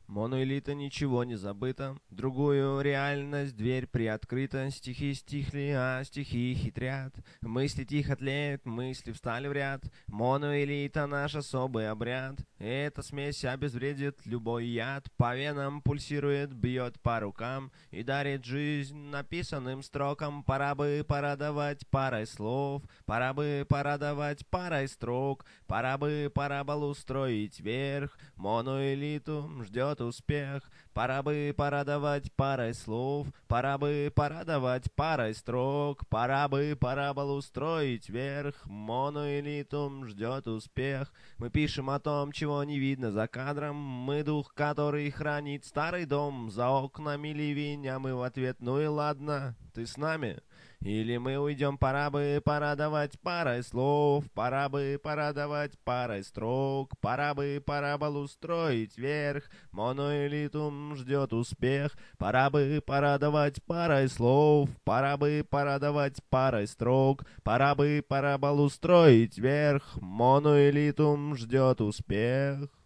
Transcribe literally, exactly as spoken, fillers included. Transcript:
Моноэлита ничего не забыто, в другую реальность дверь приоткрыта, стихи стихли, а стихи хитрят, мысли тихо тлеют, мысли встали в ряд, моноэлита наш особый обряд, эта смесь обезвредит любой яд, по венам пульсирует, бьет по рукам и дарит жизнь написанным строкам, пора бы порадовать парой слов, пора бы порадовать парой строк, пора бы параболу строить вверх, моноэлиту ждет успех. Пора бы порадовать парой слов, пора бы порадовать парой строк, пора бы параболу строить вверх, моноэлитум ждет успех. Мы пишем о том, чего не видно за кадром, мы дух, который хранит старый дом, за окнами ливень, а мы в ответ: ну и ладно, ты с нами? Или мы уйдем, пора бы порадовать парой слов, пора бы порадовать парой строк, пора бы параболу строить вверх, моноэлитум ждет успех, пора бы порадовать парой слов, пора бы порадовать парой строк, пора бы параболу строить вверх, моноэлитум ждет успех.